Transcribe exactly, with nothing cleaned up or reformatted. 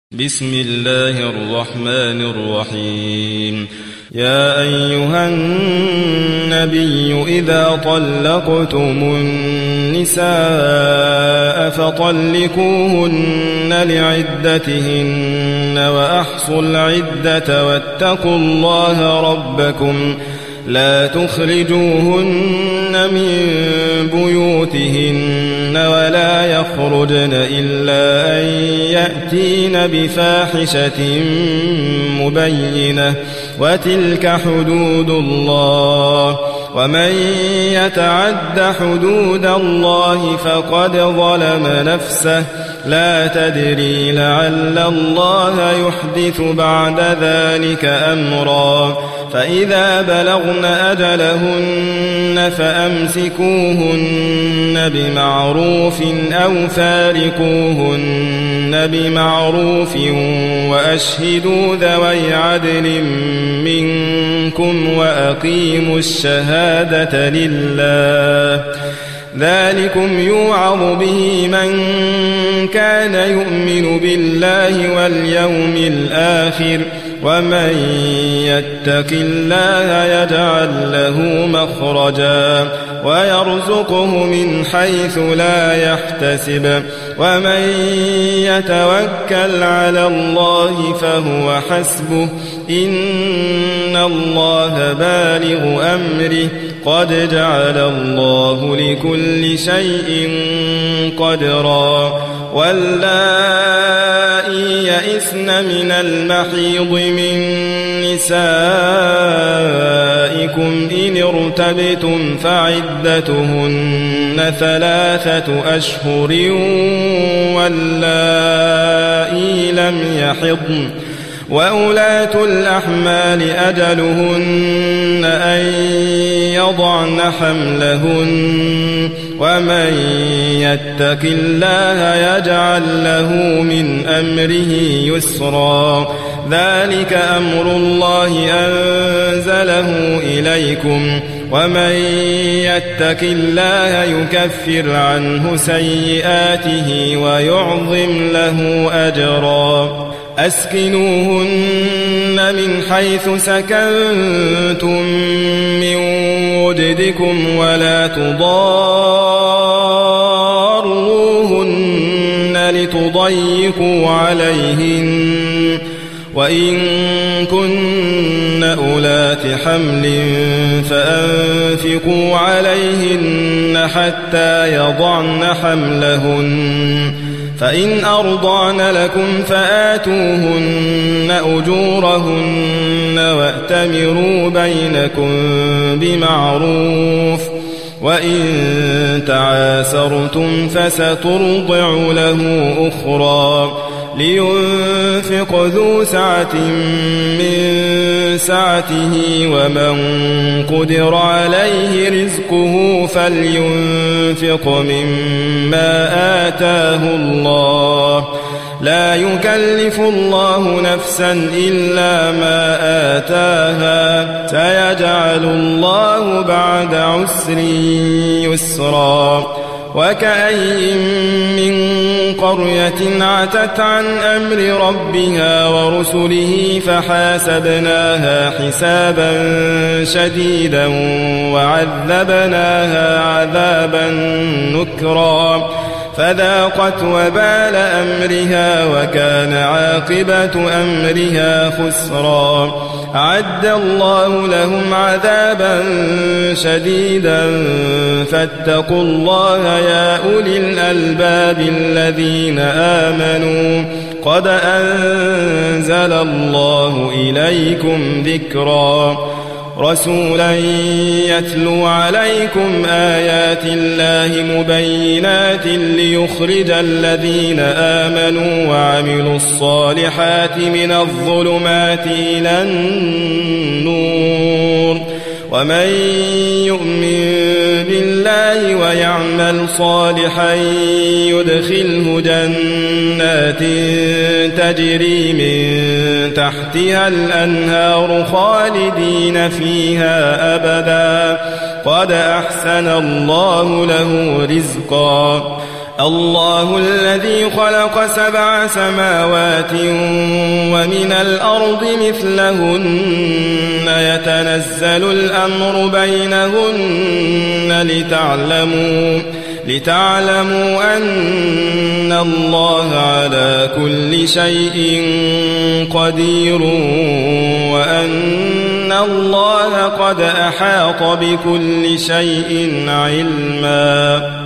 بسم الله الرحمن الرحيم. يا أيها النبي إذا طلقتم النساء فطلقوهن لعدتهن وأحصوا العدة واتقوا الله ربكم لا تخرجوهن من بيوتهن ولا يخرجن إلا أن يأتين بفاحشة مبينة وتلك حدود الله ومن يتعد حدود الله فقد ظلم نفسه لا تدري لعل الله يحدث بعد ذلك أمرا فإذا بلغن أجلهن فأمسكوهن بمعروف أو فارقوهن بمعروف وأشهدوا ذوي عدل منكم وأقيموا الشهادة لله ذلكم يوعظ به من كان يؤمن بالله واليوم الآخر ومن يتق الله يجعل له مخرجا ويرزقه من حيث لا يحتسب ومن يتوكل على الله فهو حسبه إن الله بالغ أمره قد جعل الله لكل شيء قدرا واللائي يئسن من المحيض من نسائكم إن ارتبتم فعدتهن ثلاثة أشهر واللائي لم يحضن وأولاة الأحمال أجلهن أن يضعن حملهن ومن يتق الله يجعل له من أمره يسرا ذلك أمر الله أنزله إليكم ومن يتق الله يكفر عنه سيئاته ويعظم له أجرا أسكنوهن من حيث سكنتم من وجدكم ولا تضاروهن لتضيقوا عليهن وإن كن أولات حمل فأنفقوا عليهن حتى يضعن حملهن فإن أرضعن لكم فآتوهن أجورهن وأتمروا بينكم بمعروف وإن تعاسرتم فسترضع له أخرى لينفق ذو سعة من سعته ومن قدر عليه رزقه فلينفق مما آتاه الله لا يكلف الله نفسا إلا ما آتاها سيجعل الله بعد عسر يسرا وكأي من قرية عتت عن أمر ربها ورسله فحاسبناها حسابا شديدا وعذبناها عذابا نكرا فذاقت وبال أمرها وكان عاقبة أمرها خسرا أعد الله لهم عذابا شديدا فاتقوا الله يا أولي الألباب الذين آمنوا قد أنزل الله إليكم ذكرا رسولا يتلو عليكم آيات الله مبينات ليخرج الذين آمنوا وعملوا الصالحات من الظلمات إلى النور ومن يؤمن بالله ويعمل صالحا يدخله جنات تجري من تحتها الأنهار خالدين فيها أبدا قد أحسن الله له رزقا الله الذي خلق سبع سماوات ومن الأرض مثلهن يتنزل الأمر بينهن لتعلموا لتعلموا أن الله على كل شيء قدير وأن الله قد أحاط بكل شيء علما